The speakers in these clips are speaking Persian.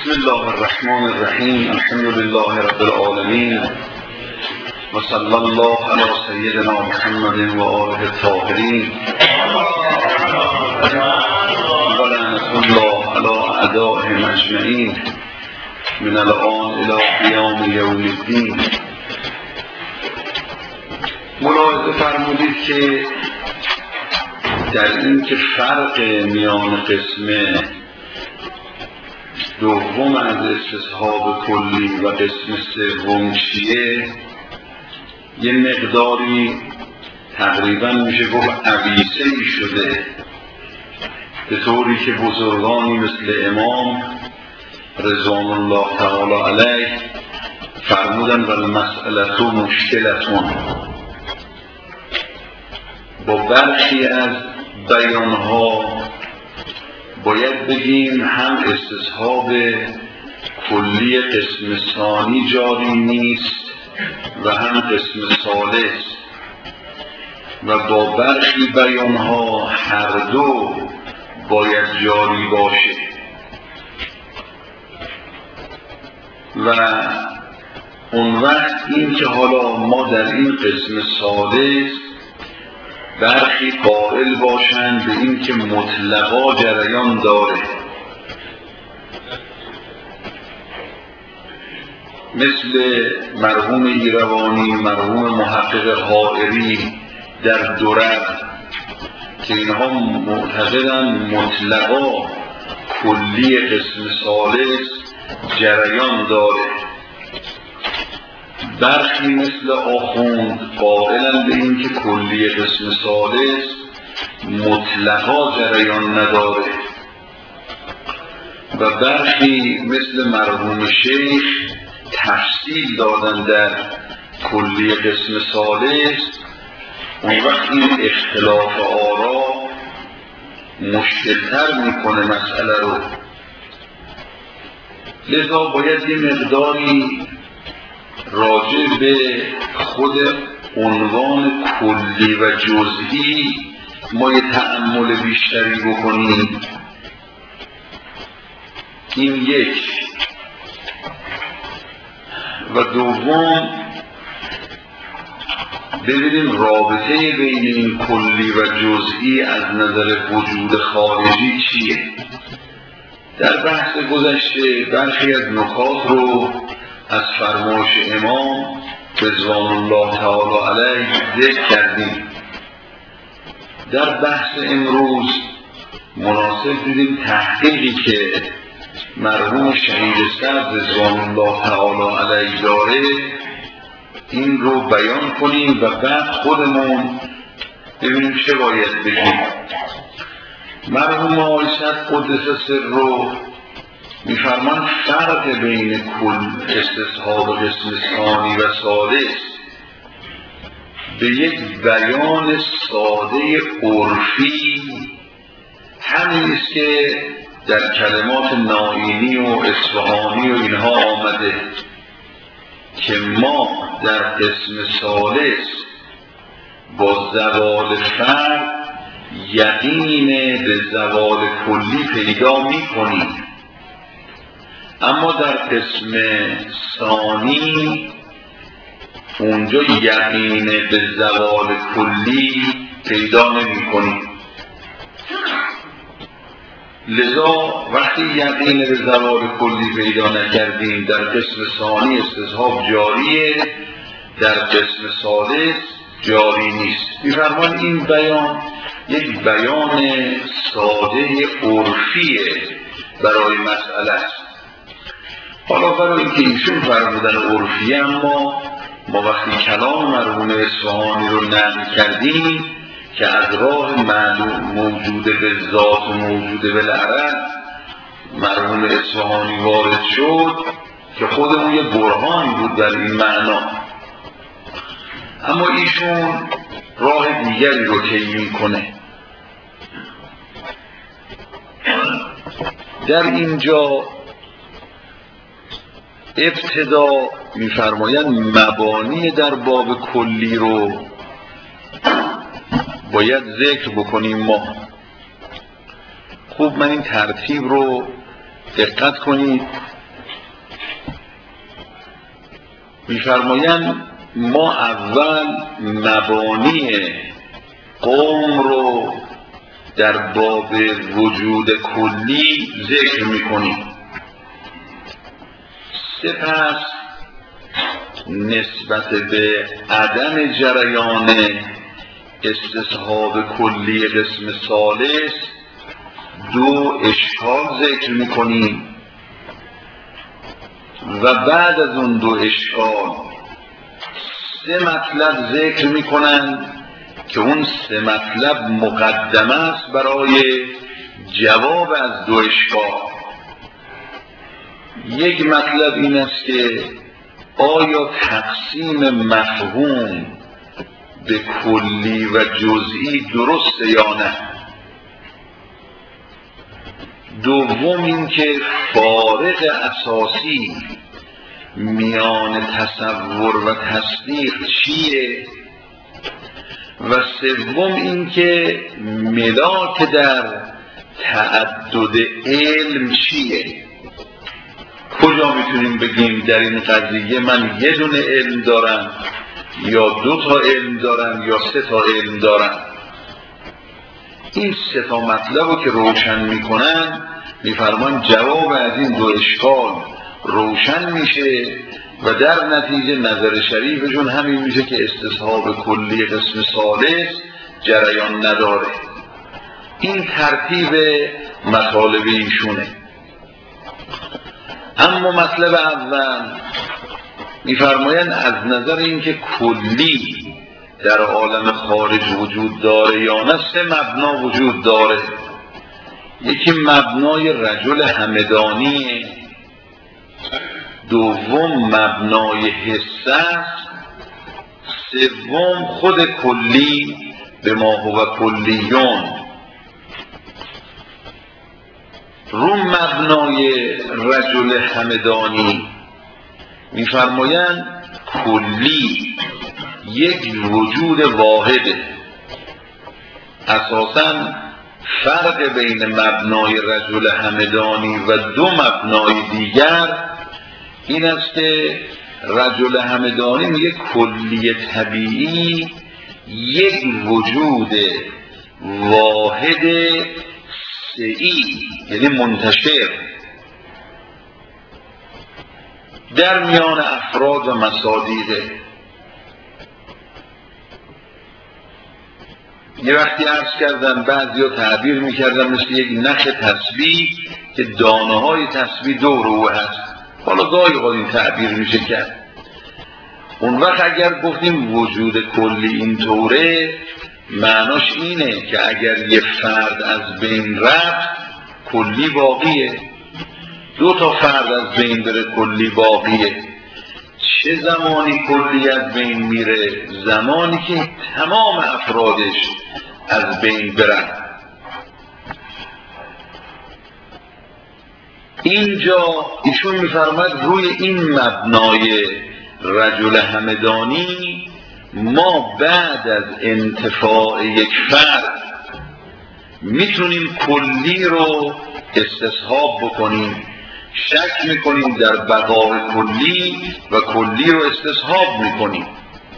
بسم الله الرحمن الرحیم. الحمد لله رب العالمین و صلی الله علی سیدنا محمد و آله الطاهرین و لعنة الله علی اعدائهم اجمعین من الآن الی قیام یوم الدین. ملاحظه فرمودید که در این که فرق میان قسم دوم از استصحاب کلی و قسم سوم چیه، یه مقداری تقریبا میشه گفت عویصه‌ای شده، به طوری که بزرگانی مثل امام رضوان الله تعالی علیه فرمودن و المسئله مشکلتون. با برخی از بیانها باید بگیم هم استصحاب کلی قسم ثانی جاری نیست و هم قسم ثالث، و با برخی بیانها هر دو باید جاری باشه. و اون وقت این که حالا ما در این قسم ثالث برخی قائل باشند به این که مطلقا جریان داره، مثل مرحوم ایروانی، مرحوم محقق حائری در درر، که اینها معتقدند مطلقا کلی قسم ثالث جریان داره. برخی مثل آخوند قائلن به این که کلی قسم ثالث مطلقا جریان نداره، و برخی مثل مرحوم شیخ تفصیل دادن در کلی قسم ثالث. اون وقت این اختلاف آرا مشکلتر میکنه مسئله رو، لذا باید یه مقداری راجع به خود عنوان کلی و جزئی ما یه تأمل بیشتری بکنیم. این یک. و دوم ببینیم رابطه بین این کلی و جزئی از نظر وجود خارجی چیه. در بحث گذشته برخی از نکات رو از فرمایش امام رضوان الله تعالی علیه ذکر کردیم. در بحث امروز مناسب دیدیم تحقیقی که مرحوم شهید سرد رضوان الله تعالی علیه داره این رو بیان کنیم و بعد خودمون ببینیم چه باید بگیم. مرحوم آقای سرد قدس سر رو میفرمان فرق بین کل استصحاب قسم ثانی و ثالث به یک بیان ساده عرفی همین است که در کلمات نائینی و اصفهانی و اینها آمده که ما در قسم ثالث با زوال فرد یقین به زوال کلی پیدا می کنیم، اما در قسم ثانی اونجا یقین به زوال کلی پیدا نمی کنیم. لذا وقتی یقین به زوال کلی پیدا نکردیم در قسم ثانی استصحاب جاریه، در قسم ثالث جاری نیست. می‌فرمان این بیان یک بیان ساده عرفیه برای مسئله است. حالا برای اینکه ایشون فرمودن عرفیه، اما ما وقتی کلام مرحوم اصفهانی رو نقل کردیم که از راه معلوم موجود به ذات و موجود به العرض مرحوم اصفهانی وارد شد که خودمون یه برهانی بود در این معنا، اما ایشون راه دیگری رو طی می‌کنه. در اینجا ابتدا می‌فرمایند مبانی در باب کلی رو باید ذکر بکنیم. ما خوب من این ترتیب رو دقت کنید می‌فرمایند ما اول مبانی قوم رو در باب وجود کلی ذکر می‌کنیم، سپس نسبت به عدم جریان استصحاب کلی قسم ثالث دو اشکال ذکر می‌کنیم و بعد از اون دو اشکال سه مطلب ذکر می‌کنند که اون سه مطلب مقدمه است برای جواب از دو اشکال. یک مطلب این است که آیا تقسیم مفهوم به کلی و جزئی درسته یا نه؟ دوم این که فارق اساسی میان تصور و تصدیق چیه؟ و سوم این که ملاک در تعدد علم چیه؟ کجا میتونیم بگیم در این قضیه من یه دونه علم دارم یا دو تا علم دارم یا سه تا علم دارم؟ این سه تا مطلب رو که روشن میکنن میفرمان جواب از این دو اشکال روشن میشه و در نتیجه نظر شریفشون همین میشه که استصحاب کلی قسم ثالث جریان نداره. این ترتیب مطالب ایشونه. اما مطلب اول میفرمایند از نظر اینکه کلی در عالم خارج وجود داره یا نه سه مبنا وجود داره. یکی مبنای رجل همدانی، دوم مبنای حسه، سوم خود کلی به ما هو کلیون. رو مبنای رجل همدانی میفرمایند کلی یک وجود واحده. اساساً فرق بین مبنای رجل همدانی و دو مبنای دیگر این است که رجل همدانی میگه کلی طبیعی یک وجود واحد سعی، یعنی منتشر در میان افراد و مصادیقه. یه وقتی عرض کردم بعضیا تعبیر میکردن مثل یک نخ تسبیح که دانه های تسبیح دور او هست. حالا گاهی این تعبیر میشه کرد. اون وقت اگر گفتیم وجود کلی اینطوره معناش اینه که اگر یه فرد از بین رفت کلی باقیه، دو تا فرد از بین بره کلی باقیه. چه زمانی کلی از بین میره؟ زمانی که تمام افرادش از بین برن. اینجا ایشون میفرماد روی این مبنای رجل همدانی ما بعد از انتفاع یک فرد میتونیم کلی رو استصحاب بکنیم. شک میکنیم در بقای کلی و کلی رو استصحاب میکنیم.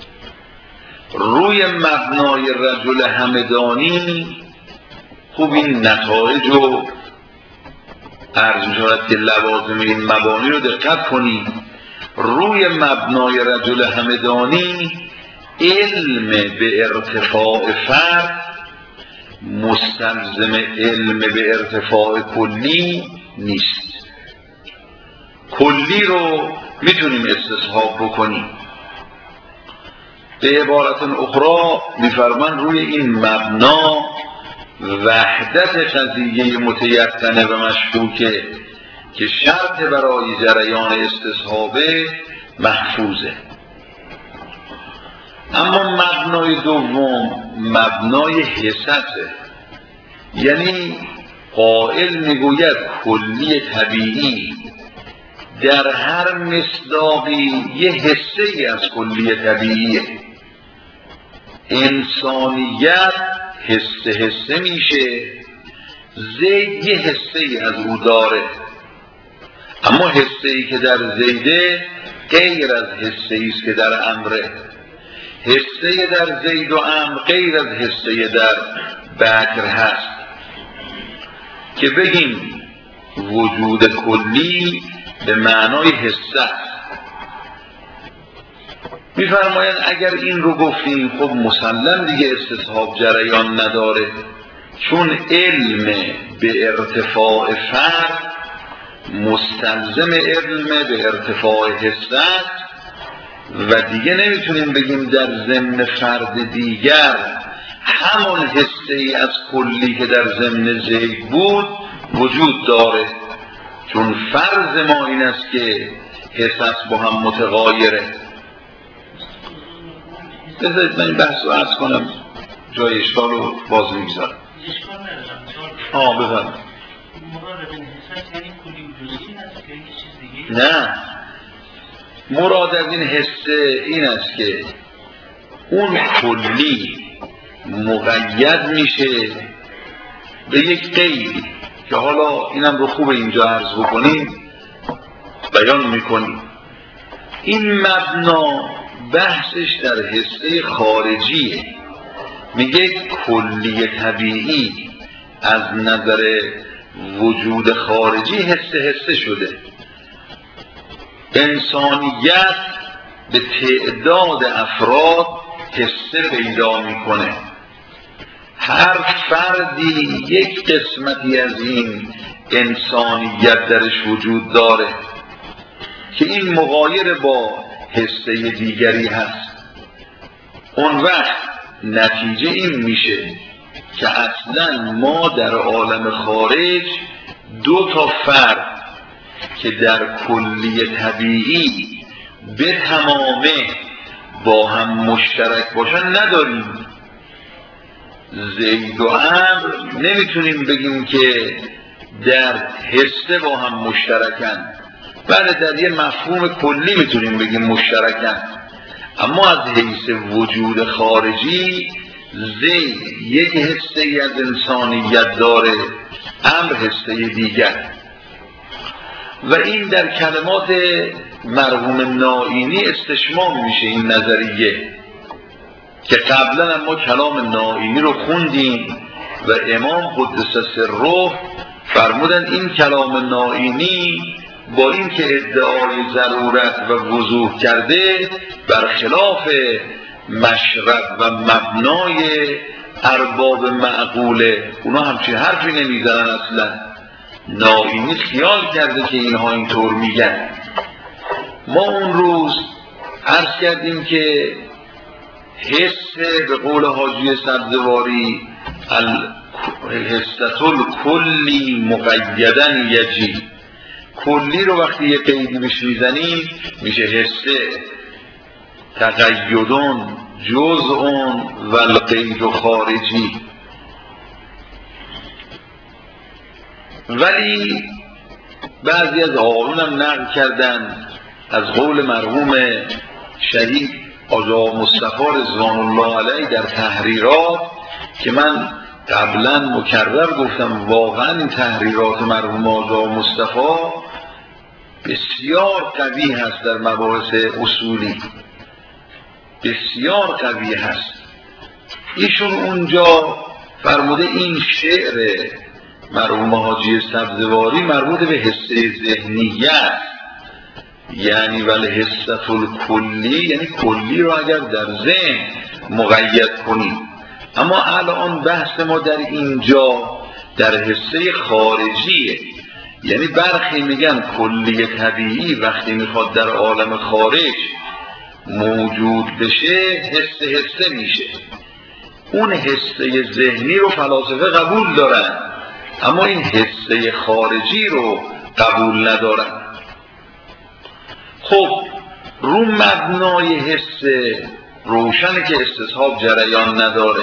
روی مبنای رجل همدانی خوب این نتایج رو عرض می‌شود که لوازم این مبانی رو دقت کنیم. روی مبنای رجل همدانی علم به ارتفاع فرد مستلزم علم به ارتفاع کلی نیست. کلی رو میتونیم استصحاب بکنیم. به عبارت اخرى میفرمان روی این مبنا وحدت قضیه متیقنه و مشکوکه که شرط برای جریان استصحابه محفوظه. اما مبنای دوم مبنای حسسه، یعنی قائل میگوید کلی طبیعی در هر مصداقی یه حصه ای از کلی طبیعیه. انسانیت حصه حصه میشه، زید یه حصه ای از او داره، اما حصه ای که در زیده غیر از حسه است که در امره. حسه در زید و عمرو غیر از حسه در بکر هست که بگیم وجود کلی به معنای حسه است. میفرمایند اگر این رو گفتیم خب مسلم دیگه استصحاب جریان نداره، چون علم به ارتفاع فرد مستلزم علم به ارتفاع حسه است و دیگه نمیتونیم بگیم در ضمن فرد دیگر همون حسه ای از کلی که در ضمن زید بود وجود داره، چون فرض ما این است که حسه با هم متغایره. بذارید من این بحث رو عرض کنم، جای اشکال رو باز میگذارم. بفرم. نه، مراد از این حسه این است که اون کلی مقید میشه به یک قیدی که حالا اینم رو خوب اینجا عرض بکنیم، بیان میکنیم. این مبنا بحثش در حسه خارجیه، میگه کلی طبیعی از نظر وجود خارجی حسه شده. انسانیت به تعداد افراد حسه پیدا میکنه، هر فردی یک قسمتی از این انسانیت درش وجود داره که این مغایر با حسه دیگری هست. اون وقت نتیجه این میشه که اصلا ما در عالم خارج دو تا فرد که در کلی طبیعی به تمامه با هم مشترک باشن نداریم. زید و عمرو نمیتونیم بگیم که در حسه با هم مشترکن، بله در یه مفهوم کلی میتونیم بگیم مشترکن، اما از حیث وجود خارجی زید یک حسه ای از انسانیت داره، عمرو حسه دیگر. و این در کلمات مرحوم نائینی استشمام میشه این نظریه که قبلا ما کلام نائینی رو خوندیم و امام قدس سره فرمودن این کلام نائینی با این که ادعای ضرورت و وضوح کرده برخلاف مشرب و مبنای ارباب معقوله، اونا همچین حرفی نمیزنن. اصلا نائینی خیال کرده که اینها اینطور میگن. ما اون روز عرض کردیم که حس به قول حاجی سبزواری الحسة الکلی مقیدن یجی، کلی رو وقتی یه قیدی بهش میزنیم میشه حسه، تقیدون جزءون و القید خارجی. ولی بعضی از آقایون هم نقل کردن از قول مرحوم شهید آقا مصطفی رضوان الله علیه در تحریرات که من قبلا مکرر گفتم واقعا این تحریرات مرحوم آقا مصطفی بسیار قوی هست، در مباحث اصولی بسیار قوی هست. ایشون اونجا فرموده این شعر مرحوم حاجی سبزواری مربوط به حسه ذهنیت، یعنی ولی حسه الکلی، یعنی کلی رو اگر در ذهن مقید کنیم. اما الان بحث ما در اینجا در حسه خارجیه، یعنی برخی میگن کلی طبیعی وقتی میخواد در عالم خارج موجود بشه حسه میشه. اون حسه ذهنی رو فلاسفه قبول دارن، اما این حسه خارجی رو قبول ندارن. خب رو مبنای حسه روشنه که استصحاب جریان نداره،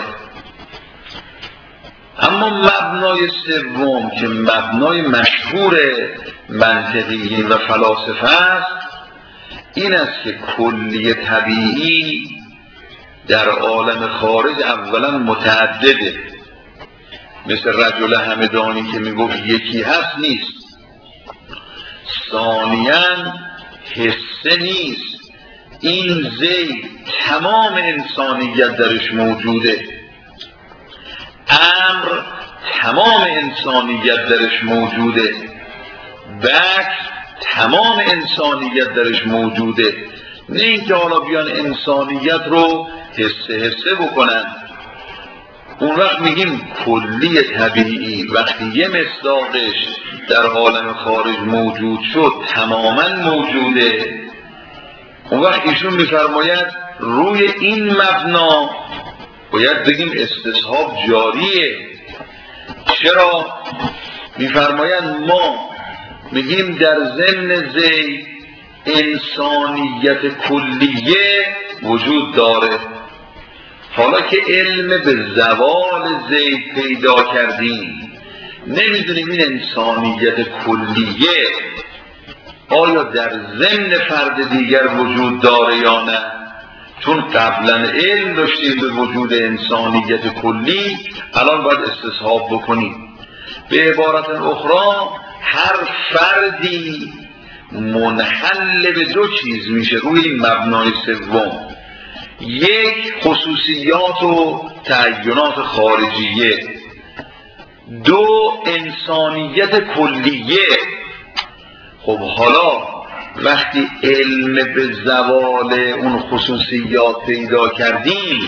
اما مبنای سوم که مبنای مشهور منطقیین و فلاسفه است این است که کلی طبیعی در عالم خارج اولا متعدده، مثل رجل همدانی که میگفت یکی هست نیست. ثانیاً حسه نیست. این زید تمام انسانیت درش موجوده، امر تمام انسانیت درش موجوده، بکر تمام انسانیت درش موجوده. نه اینکه حالا بیان انسانیت رو حسه حسه بکنن. اون وقت میگیم کلی طبیعی وقتی یه مصداقش در عالم خارج موجود شد تماما موجوده. اون وقت ایشون میفرماید روی این مبنا باید بگیم استصحاب جاریه. چرا؟ میفرماید ما میگیم در ضمن زید انسانیت کلیه وجود داره. حالا که علم به زوال زید پیدا کردیم نمیدونیم این انسانیت کلیه آیا در ضمن فرد دیگر وجود داره یا نه. چون قبلا علم داشتیم به وجود انسانیت کلی، الان باید استصحاب بکنیم. به عبارت اخرى هر فردی منحل به دو چیز میشه روی این مبنای سوم. یک، خصوصیات و تعینات خارجیه. دو، انسانیت کلیه. خب حالا وقتی علم به زوال اون خصوصیات پیدا کردیم،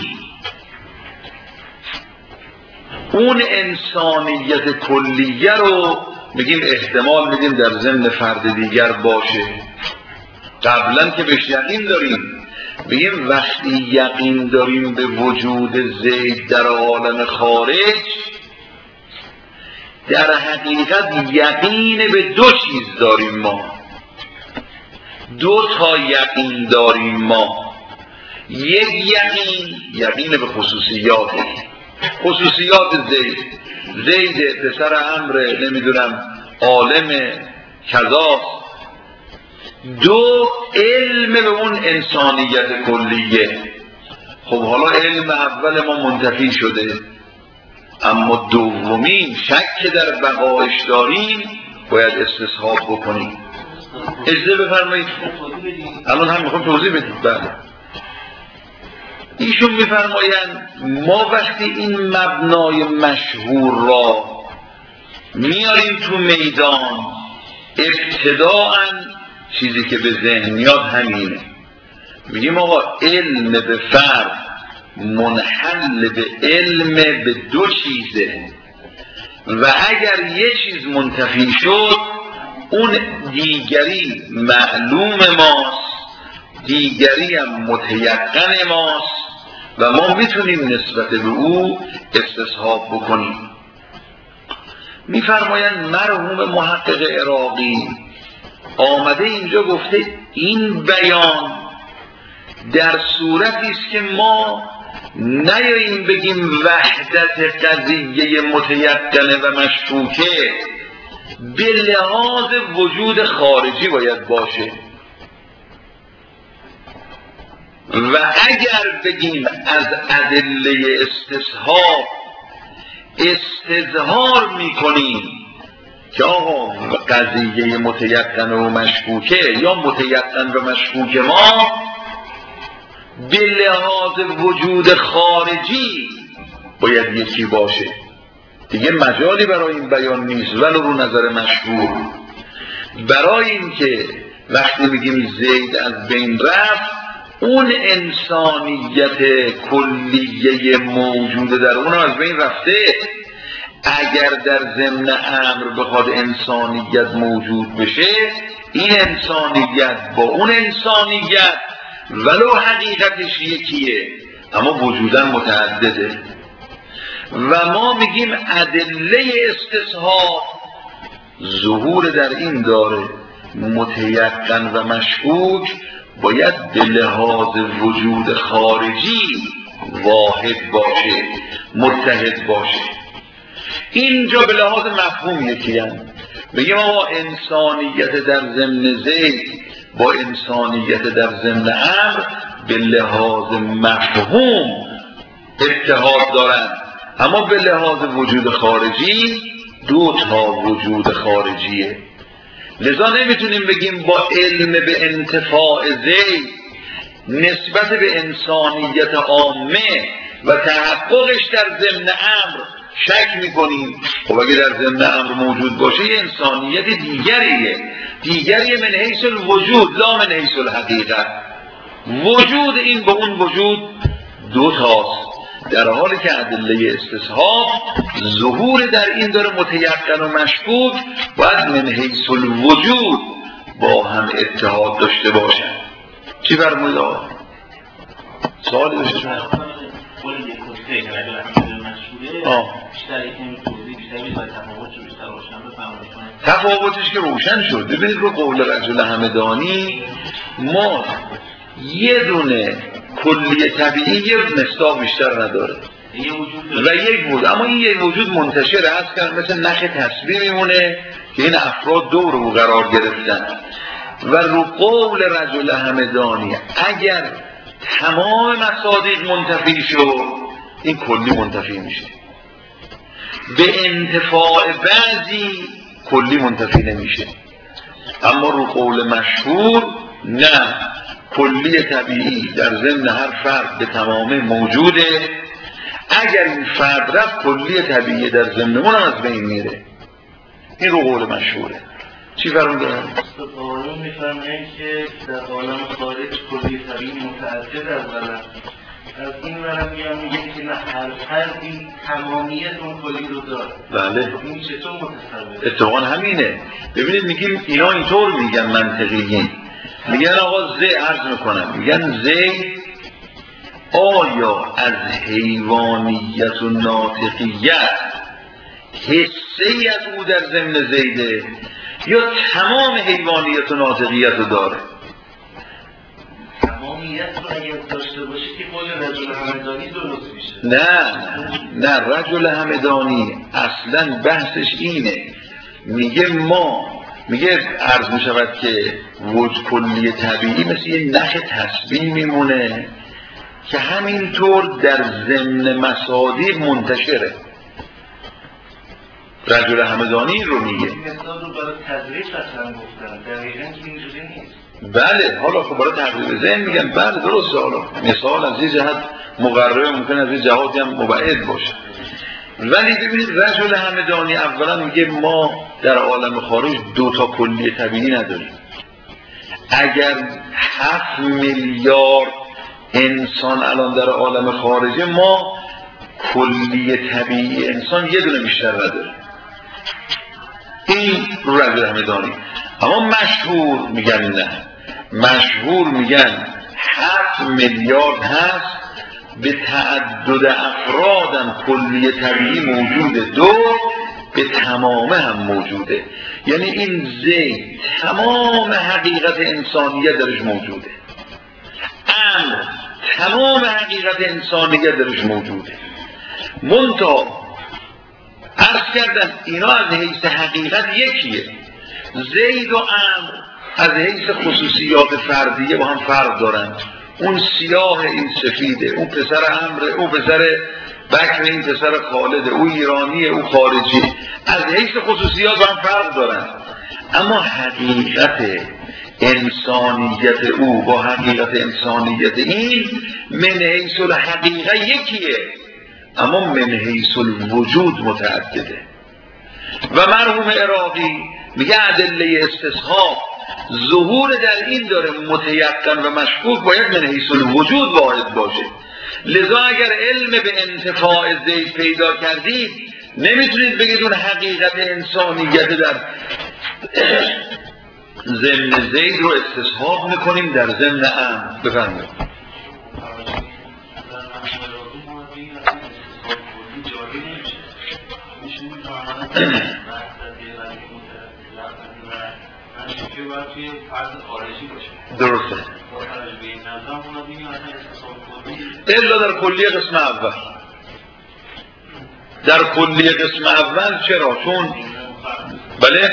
اون انسانیت کلیه رو میگیم احتمال میدیم در ضمن فرد دیگر باشه. قبلا که بهش یقین داریم، میگیم وقتی یقین داریم به وجود زید در عالم خارج، در حقیقت یقین به دو چیز داریم ما. دو تا یقین داریم ما. یک یقین به خصوصیات زید پسر عمرو نمیدونم عالم کذا. دو، علم به اون انسانیت کلیه. خب حالا علم اول ما منتفی شده، اما دومین شک در بقایش داریم، باید استصحاب بکنیم. اجازه بفرمایید الان هم میخوام توضیح بدید. بله، ایشون میفرمایند ما وقتی این مبنای مشهور را میاریم تو میدان، ابتداءً چیزی که به ذهن میاد همینه. میگیم آقا علم به فرد منحل به علم به دو چیزه و اگر یه چیز منتفی شد اون دیگری معلوم ماست، دیگری هم متیقن ماست و ما میتونیم نسبت به او استصحاب بکنیم. میفرمایند مرحوم محقق عراقی آمده اینجا گفته این بیان در صورتی است که ما نیاییم بگیم وحدت قضیه متیقنه و مشکوکه، به لحاظ وجود خارجی باید باشه. و اگر بگیم از ادله استصحاب استظهار میکنیم که آقا قضیه متیقن و مشکوکه یا متیقن و مشکوک ما به لحاظ وجود خارجی باید یکی باشه، دیگه مجالی برای این بیان نیست. ولو رو نظر مشهور برای این که وقتی میگیم زید از بین رفت، اون انسانیت کلیه موجوده در اون از بین رفته. اگر در ضمن امر بخواد انسانیت موجود بشه، این انسانیت با اون انسانیت ولو حقیقتش یکیه اما وجوداً متعدده. و ما میگیم ادله استصحاب ظهور در این داره، متیقن و مشکوک باید به لحاظ وجود خارجی واحد باشه، متحد باشه. اینجا به لحاظ مفهوم یکی هم بگیم آقا انسانیت در ضمن زید با انسانیت در ضمن امر به لحاظ مفهوم اتحاد دارند، اما به لحاظ وجود خارجی دو تا وجود خارجیه. لذا نمیتونیم بگیم با علم به انتفاع زید نسبت به انسانیت عامه و تحققش در ضمن امر شک میکنیم. خب اگه در ضمن امر موجود باشه یه انسانیت دیگریه من حیث الوجود لا من حیث الحقیقت. وجود این به اون وجود دو تاست، در حالی که ادله استصحاب ظهور در این داره متیقن و مشکوک باید من حیث الوجود با هم اتحاد داشته باشن. چی فرمودید آقا؟ سوالی داشته شما؟ تفاوتش که روشن شد. ببینید رو قول رجل همدانی ما یه دونه کلی طبیعی یه مصداق بیشتر نداره و یک وجود، اما این یک وجود منتشر هست که مثل نخ تسبیح میمونه که این افراد دور رو قرار گرفتن. و رو قول رجل همدانی اگر تمام مصادیق منتفی شد این کلی منتفی میشه، به انتفاع بعضی کلی منتفی نمیشه. اما رو قول مشهور نه، کلی طبیعی در ضمن هر فرد به تمامه موجوده، اگر این فرد رفت کلی طبیعی در ضمن اون هم از بین میره. این رو قول مشهوره. چی فرمون دارم؟ قانون میفرمایند که در عالم خارج کلی طبیعی متعدد از غلط از این ورم میگه که نه هر فردی تمامیت اون کلی رو داره. بله این چطور متصور؟ اتفاقا همینه. ببینید میگیم اینا اینطور میگن منطقیین، میگن آقا عرض میکنم، میگن زید آیا از حیوانیت و ناطقیت حصه‌ای از او در ضمن زیده یا تمام حیوانیت و ناطقیت رو داره؟ تمامیت رو اگر داشته باشه که قول رجل همدانی درست میشه. نه رجل همدانی اصلا بحثش اینه، میگه عرض میشود که وجود کلی طبیعی مثل یه نخ تسبیح میمونه که همینطور در ضمن مصادیق منتشره. رجل همدانی رو میگه. این مثال رو برای تدریج اصلا گفتن، دقیقاً که اینجوری نیست. بله حالا خب برای تقریب ذهن میگن بله درسته. حالا مثال از این جهت مقرره ممکن از این جهاتی هم مبعد باشه، ولی ببینید رجل همدانی اولا میگه ما در عالم خارج دو تا کلی طبیعی نداریم. اگر 7 میلیارد انسان الان در عالم خارجه، ما کلی طبیعی انسان یه دونه بیشتر نداره. این رجل همدانی. اما مشهور میگن نه، مشهور میگن 7 میلیارد هست، به تعدد افرادم کلی طبیعی موجوده، دو به تمامه هم موجوده. یعنی این زید تمام حقیقت انسانیت درش موجوده، امر تمام حقیقت انسانیت درش موجوده. منتها عرض کردن اینا از حیث حقیقت یکیه. زید و امر از حیث خصوصیات فردیه با هم فرق دارن. اون سیاه این سفیده، اون پسر امره، اون پسر بکر، این پسر خالده، او ایرانیه، او خارجی، از حیث خصوصیات با هم فرق دارن. اما حقیقت انسانیت او با حقیقت انسانیت این من حیث الحقیقه یکیه، اما من حیث الوجود متعدده. و مرحوم عراقی میگه ادله استصحاب ظهور در این داره متیقن و مشکوک باید من حیث الوجود واحد باشه. لذا اگر علم به انتفاع زید پیدا کردید نمیتونید بگید اون حقیقت انسانیت در ضمن زید رو استصحاب میکنیم در ضمن امر. بفرمایید. درسته. الا در کلیه قسم اول. در کلیه قسم اول چرا؟ چون بله؟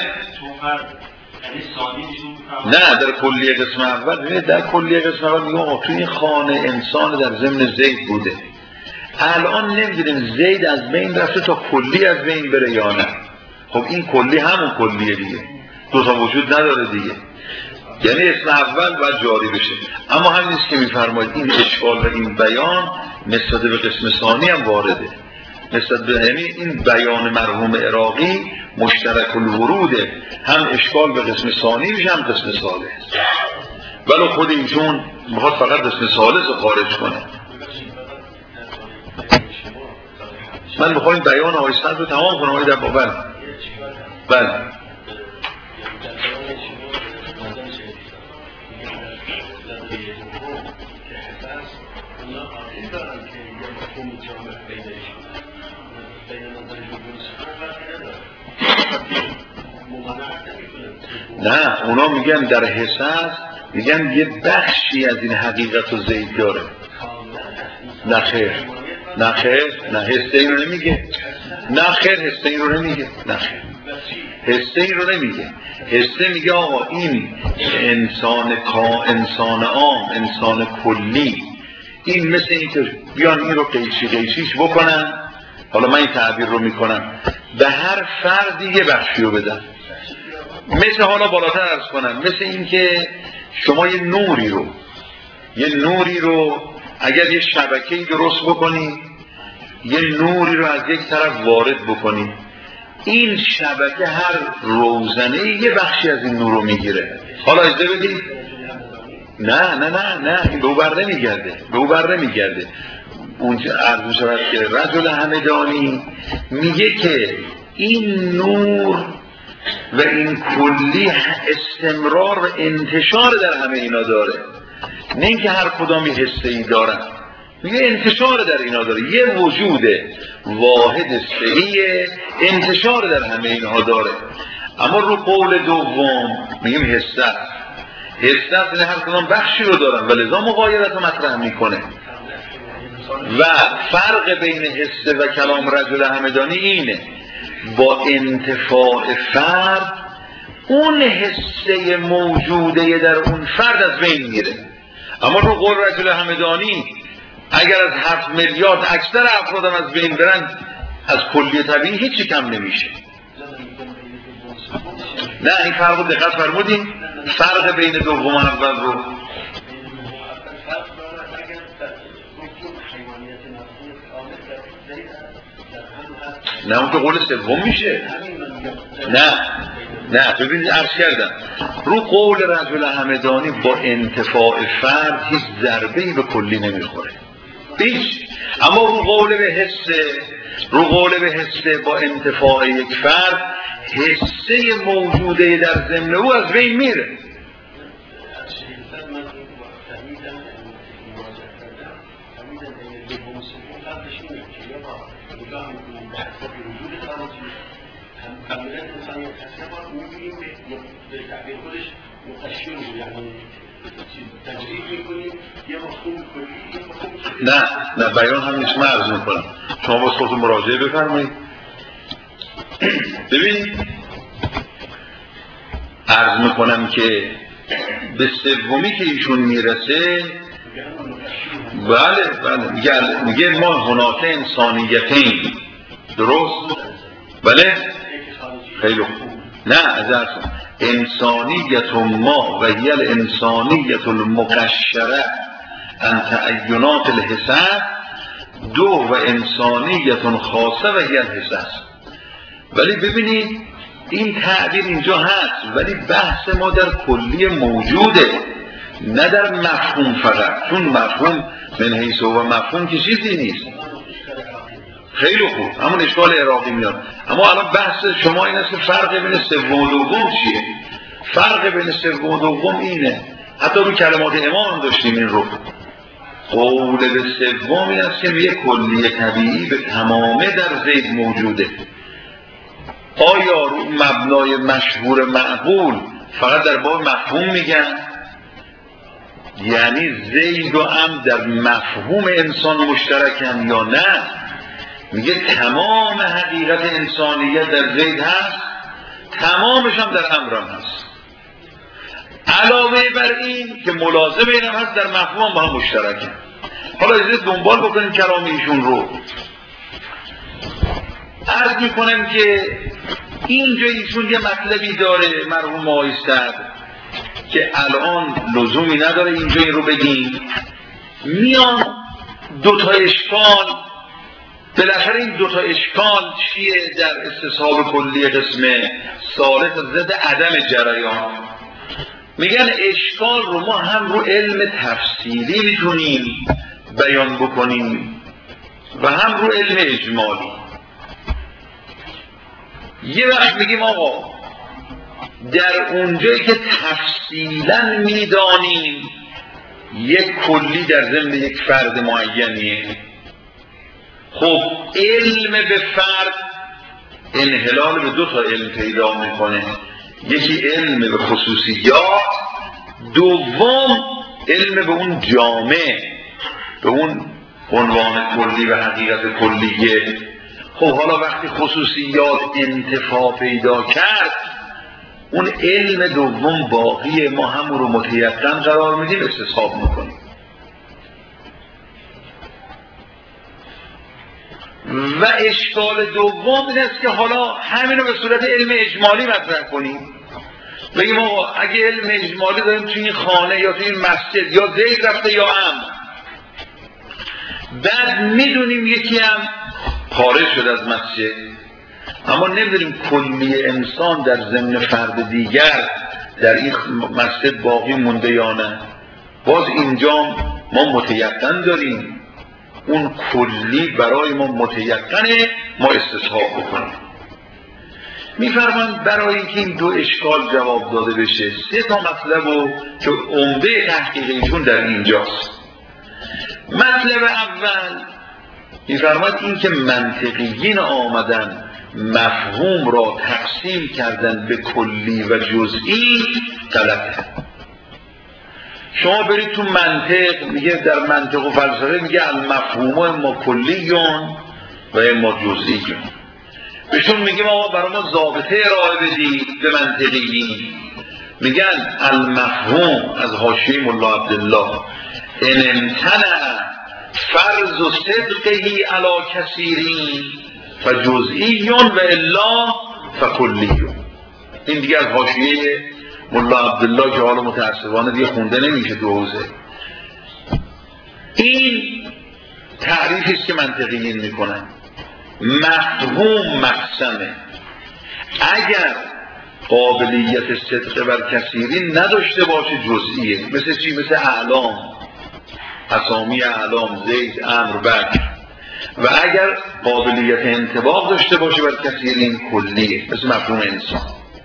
نه در کلیه قسم اول. ببینید در کلیه قسم اول میگم آقا توی این خانه انسان در ضمن زید بوده. الان نمیدونیم زید از بین رفته تا کلی از بین بره یا نه. خب این کلی همون کلیه دیگه. دو تا وجود نداره دیگه. یعنی اسم اول باید جاری بشه. اما همین است که میفرمایید این اشکال و این بیان نسبت به قسم ثانی هم وارده. نسبت به یعنی این بیان مرحوم عراقی مشترک الوروده، هم اشکال به قسم ثانی میشه هم قسم ثالث. ولی خود ایشون میخواد فقط قسم ثالث رو خارج کنه. من میخوام بیان آقای صدر رو تمام کنم. آقای دبابل بله نه، اونا میگن در حساس میگن یه بخشی از این حقیقت رو زید داره. نه خیر، نه خیر، نه حسه این رو نمیگه. نه خیر، حسه این رو نمیگه. نه خیر، حسه این رو نمیگه. حسه میگه آقا این انسان عام، انسان کلی، این مثل این که بیان این رو قیچیش بکنن. حالا من این تعبیر رو میکنم، به هر فردی یه بخشی رو بدن. مثل حالا بالاتر عرض کنم، مثل این که شما یه نوری رو اگر یه شبکه‌ای درست بکنی، یه نوری رو از یک طرف وارد بکنی، این شبکه هر روزنه یه بخشی از این نور رو میگیره. حالا اجازه بدید. نه این به او بر نمیگرده. اونجا عرض شود که رجل همدانی میگه که این نور و این کلی استمرار و انتشار در همه اینا داره، نه اینکه هر کدامی حسه‌ای دارن. میگه انتشار در اینا داره، یه وجود واحد صحیح انتشار در همه اینها داره. اما رو قول دوم میگیم حسه نه هر کدام بخشی رو دارن و لذا مغایرت رو مطرح میکنه. و فرق بین حسه و کلام رجل همدانی اینه، با انتفاع فرد اون حسه موجوده در اون فرد از بین میره. اما رو قول رجل همدانی اگر از 7 میلیارد اکثر افراد هم از بین برن، از کلی طبیعی هیچی کم نمیشه. نه این فرق رو دقت فرمودین؟ فرق بین دوم و اول رو نه اون که قول سوم میشه. نه ببینید عرض کردم رو قول رجل همدانی با انتفاع فرد هیچ ضربه‌ای به کلی نمیخوره هیچ. اما رو قول به حسه با انتفاع یک فرد حسه موجوده در ضمن او از بین میره. نه بیان هم نیست. من عرض میکنم شما باز خودتون مراجعه بفرمایید. ببین عرض میکنم که به سومی که ایشون میرسه، بله میگه ما هناك انسانیتین، درست؟ بله خیلی خوب. نه از اصلا انسانیت ما و هی الانسانیت المقشره عن تعینات الحسن، دو و انسانیت خاصه و هی الحسن. ولی ببینید این تعبیر اینجا هست، ولی بحث ما در کلی موجوده نه در مفهوم فقط، چون مفهوم من حیث و مفهوم که چیزی نیست. خیلی خوب، همون اشکال عراقی میاد. اما الان بحث شما این است که فرق بین سوم و دوم چیه؟ فرق بین سوم و دوم اینه، حتی رو کلمات امام داشتیم این رو. قول به سوم این است که یه کلی طبیعی به تمامه در زید موجوده. آیا رو مبنای مشهور معقول فقط در باب مفهوم میگن؟ یعنی زید و ام در مفهوم انسان مشترکن یا نه؟ میگه تمام حقیقت انسانیت در زید هست، تمامش هم در امران هست. علاوه بر این که ملازم این هم هست، در مفهوم با هم مشترکن. حالا از دنبال بکنیم کلام ایشون رو. عرض میکنم که اینجا ایشون یه مطلبی داره مرحوم آقای سعد که الان لزومی نداره اینجا این رو بگیم. میان دوتا اشکال، بالاخره این دوتا اشکال چیه در استصحاب کلی قسم ثالث ضد عدم جریان؟ میگن اشکال رو ما هم رو علم تفصیلی میتونیم بیان بکنیم و هم رو علم اجمالی. یه وقت میگیم آقا در اونجایی که تفصیلا میدانیم یک کلی در ضمن یک فرد معینیه، خب علم به فرد انحلال به دو تا علم پیدا میکنه، یکی علم به خصوصیات، دوم علم به اون جامع، به اون عنوان کلی و حقیقت کلیه. خب حالا وقتی خصوصیات انتفاع پیدا کرد اون علم دوم باقیه، ما همون رو متیقن قرار میدیم استصحاب میکنیم. و اشکال دوم این است که حالا همین رو به صورت علم اجمالی مطرح کنیم، بگیم آقا اگه علم اجمالی داریم توی این خانه یا توی این مسجد یا زید رفته یا بعد میدونیم یکی هم خارج شد از مسجد، اما نمیدونیم کلی انسان در ضمن فرد دیگر در این مسجد باقی مونده یا نه، باز اینجا ما متیقن داریم اون کلی برای ما متیقنه، ما استصحاب بکنیم. میفرمان برای اینکه این دو اشکال جواب داده بشه سه تا مطلب رو که عمده تحقیقیشون در اینجاست. مطلب اول میفرماد این که منطقیین آمدن مفهوم را تقسیم کردن به کلی و جزئی غلطه. شما برید تو منطق، میگه در منطق و فلسفه میگه المفهوم اما کلیون و اما جزئیون. بهشون میگیم آقا برای ما ضابطه ارائه بدید به منطقیین، میگن المفهوم از حاشیه ملا عبدالله ان امتنع فرض و صدقهی علی کثیرین فجزئیون و الا فکلیون. این دیگه از حاشیه ملا عبدالله که حالا متاسفانه دیگه خونده نمیشه تو حوزه. این تعریفی است که منطقیین میکنن. مفهوم مقسمه، اگر قابلیت صدق بر کثیرین نداشته باشه جزئیه. مثل چی؟ مثل اعلام، اسامی اعلام زید امر بکر. و اگر قابلیت انطباق داشته باشه بر کثیرین کلیه، مثل مفهوم انسان.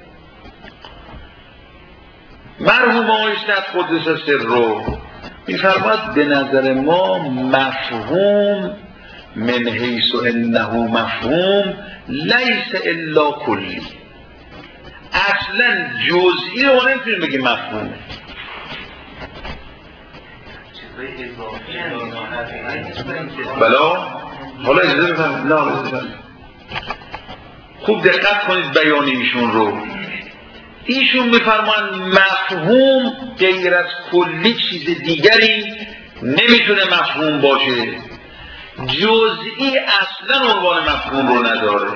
مرحوم آقای سعد قدس سره میفرماد به نظر ما مفهوم من حیث انه مفهوم لیس الا کلی، اصلا جزئی رو نمیتونیم بگیم مفهومه. بلا حالا اجازه بفرمایید، خوب دقت کنید بیان ایشون رو. ایشون میفرمان مفهوم غیر از کلی چیز دیگری نمیتونه مفهوم باشه، جزئی اصلا عنوان مفهوم رو نداره.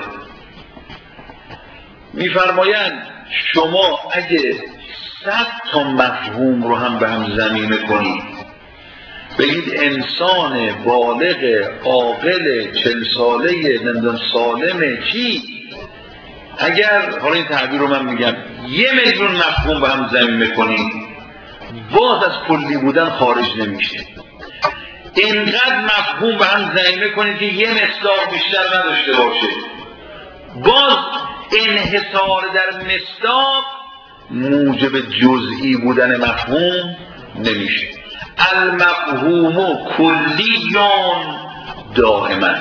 میفرمایند شما اگه 100 تا مفهوم رو هم به هم ضمیمه کنید، بگید انسان بالغ عاقل 40 ساله نمیدونم سالمه چی، اگر حالا این تعبیر رو من میگم 1,000,000 مفهوم به هم ضمیمه کنید باز از کلی بودن خارج نمیشه. اینقدر مفهوم به هم ضمیمه کنید که یه مصداق بیشتر نداشته باشه، باز انحصار در مصداق موجب جزئی بودن مفهوم نمیشه. المفهوم کلیون دائما.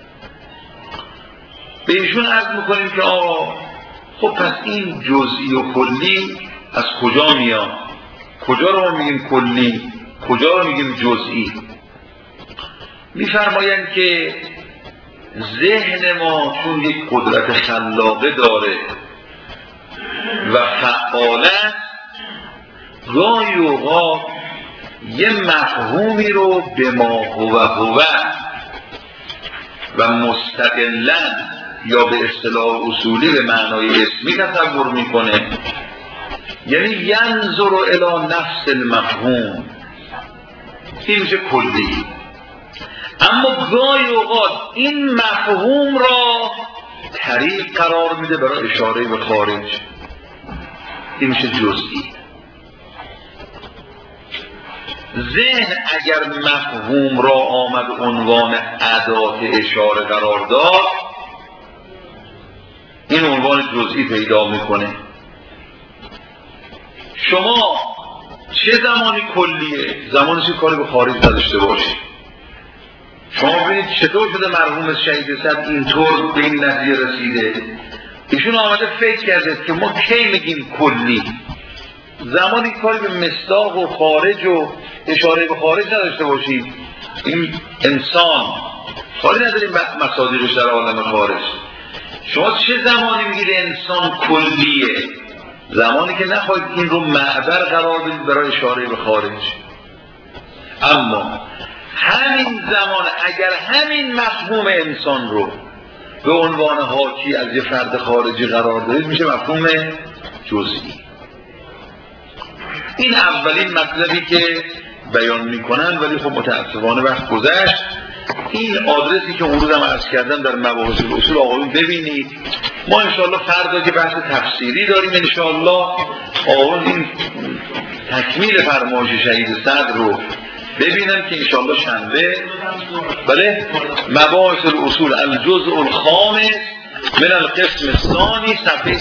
به ایشون عرض میکنیم که آقا خب پس این جزئی و کلی از کجا میاد؟ کجا رو میگیم کلی؟ کجا رو میگیم جزئی؟ میفرمایند که ذهن ما چون یک قدرت خلاقه داره و فعاله، گاهی اوقات یه مفهومی رو به ما هو و مستقلاً یا به اصطلاح اصولی به معنای اسمی تصور میکنه، یعنی ینظر الی نفس المفهوم، این میشه کلی. اما گاهی اوقات این مفهوم را طریق قرار میده برای اشاره به خارج، این میشه جزئی. ذهن اگر مفهوم را آمد عنوان ادات اشاره قرار داد، این عنوان جزئی پیدا میکنه. شما چه زمانی کلیه؟ زمانی که کاری به خارج نداشته باشید. شما ببینید چطور شده مرحوم شهید صدر اینطور به این نتیجه رسیده. ایشون آمده فکر کرده که ما کی میگیم کلی؟ زمانی کاری به مصداق و خارج و اشاره به خارج نداشته باشید. این انسان کاری نداریم مصادیقش در عالم خارج. شما چه زمانی میگید انسان کلیه؟ زمانی که نخواهید این رو معبر قرار بدید برای اشاره به خارج. اما همین زمان اگر همین مفهوم انسان رو به عنوان حاکی از یه فرد خارجی قرار دادید، میشه مفهوم جزئی. این اولین مطلبی که بیان میکنن، ولی خب متاسفانه وقت گذشت. این آدرسی که اون روزم عرض کردم در مباحث اصول آقایون ببینید. ما انشاءالله فردا که بحث تفسیری داریم، انشاءالله آقایون این تکمیل فرمایش شهید صدر رو ببینن که انشاءالله شنبه بله مباحث الاصول الجزء الخامس من القسم الثانی صفحه